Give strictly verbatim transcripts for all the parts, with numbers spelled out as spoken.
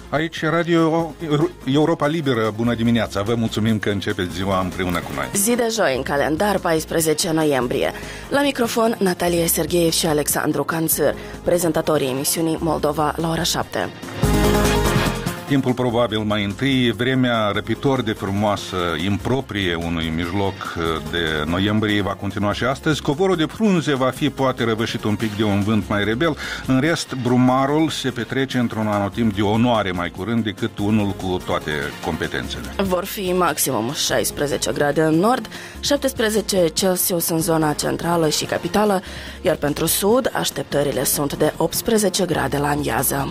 Aici Radio Europa Liberă, bună dimineața, vă mulțumim că începeți ziua împreună cu noi. Zi de joi în calendar, paisprezece noiembrie. La microfon, Natalia Sergeev și Alexandru Canțăr, prezentatorii emisiunii Moldova la ora șapte. Timpul probabil mai întâi, vremea răpitor de frumoasă, improprie unui mijloc de noiembrie va continua și astăzi. Covorul de frunze va fi poate răvășit un pic de un vânt mai rebel. În rest, brumarul se petrece într-un anotimp de onoare mai curând decât unul cu toate competențele. Vor fi maximum șaisprezece grade în nord, șaptesprezece Celsius în zona centrală și capitală, iar pentru sud așteptările sunt de optsprezece grade la amiază.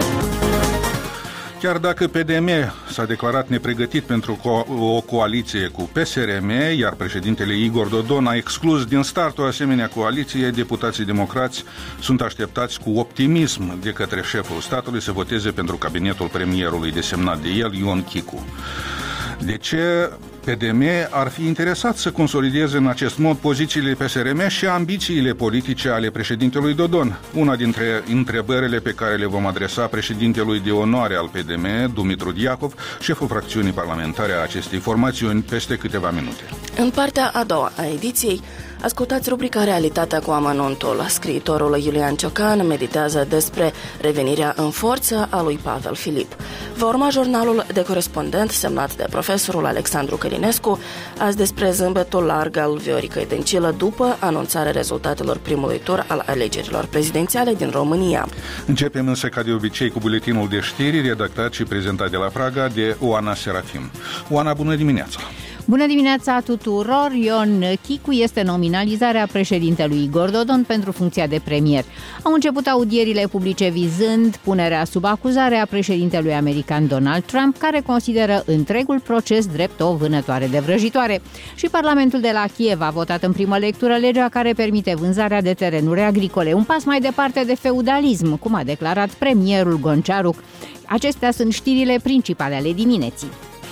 Chiar dacă P D M s-a declarat nepregătit pentru co- o coaliție cu P S R M, iar președintele Igor Dodon a exclus din start o asemenea coaliție, deputații democrați sunt așteptați cu optimism de către șeful statului să voteze pentru cabinetul premierului desemnat de el, Ion Chicu. De ce P D M ar fi interesat să consolideze în acest mod pozițiile P S R M și ambițiile politice ale președintelui Dodon? Una dintre întrebările pe care le vom adresa președintelui de onoare al P D M, Dumitru Diacov, șeful fracțiunii parlamentare a acestei formațiuni, peste câteva minute. În partea a doua a ediției, ascultați rubrica Realitatea cu amănuntul. Scriitorul Iulian Ciocan meditează despre revenirea în forță a lui Pavel Filip. Va urma jurnalul de corespondent semnat de profesorul Alexandru Călinescu, azi despre zâmbetul larg al Vioricăi Dăncilă după anunțarea rezultatelor primului tur al alegerilor prezidențiale din România. Începem însă ca de obicei cu buletinul de știri redactat și prezentat de la Praga de Oana Serafim. Oana, bună dimineața! Bună dimineața tuturor! Ion Chicu este nominalizarea președintelui Igor Dodon pentru funcția de premier. Au început audierile publice vizând punerea sub acuzare a președintelui american Donald Trump, care consideră întregul proces drept o vânătoare de vrăjitoare. Și Parlamentul de la Kiev a votat în primă lectură legea care permite vânzarea de terenuri agricole. Un pas mai departe de feudalism, cum a declarat premierul Goncearuc. Acestea sunt știrile principale ale dimineții.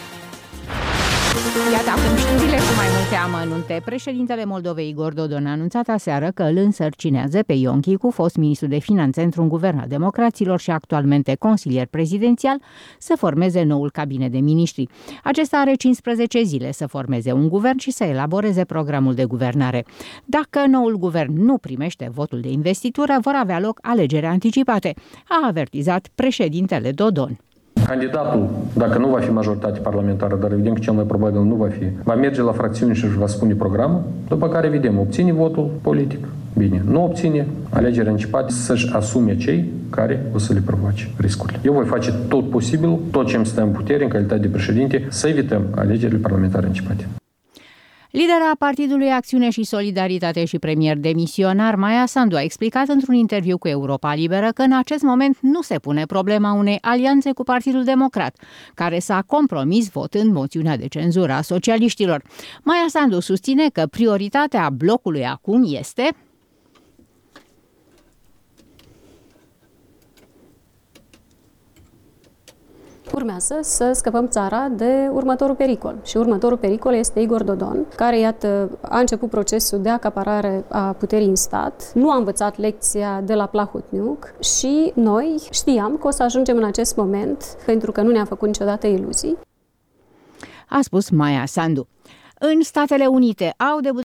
Iată acum știrile cu mai multe amănunte. Președintele Moldovei Igor Dodon a anunțat aseară că îl însărcinează pe Ion Chicu, fost ministru de finanțe într-un guvern al democraților și actualmente consilier prezidențial, să formeze noul cabinet de miniștri. Acesta are cincisprezece zile să formeze un guvern și să elaboreze programul de guvernare. Dacă noul guvern nu primește votul de investitură, vor avea loc alegeri anticipate, a avertizat președintele Dodon. Candidatul, dacă nu va fi majoritate parlamentară, dar evident că cel mai probabil nu va fi, va merge la fracțiune și își va spune programul, după care vedem, obține votul politic, bine, nu obține, alegeri anticipate, să-și asume cei care o să le provoace riscurile. Eu voi face tot posibil, tot ce îmi stă în putere, în calitate de președinte, să evităm alegerile parlamentare anticipate. Lidera Partidului Acțiune și Solidaritate și premier demisionar Maia Sandu a explicat într-un interviu cu Europa Liberă că în acest moment nu se pune problema unei alianțe cu Partidul Democrat, care s-a compromis votând moțiunea de cenzură a socialiștilor. Maia Sandu susține că prioritatea blocului acum este urmează să scăpăm țara de următorul pericol. Și următorul pericol este Igor Dodon, care, iată, a început procesul de acaparare a puterii în stat. Nu a învățat lecția de la Plahotniuc și noi știam că o să ajungem în acest moment, pentru că nu ne-a făcut niciodată iluzii. A spus Maia Sandu. În Statele Unite au debutat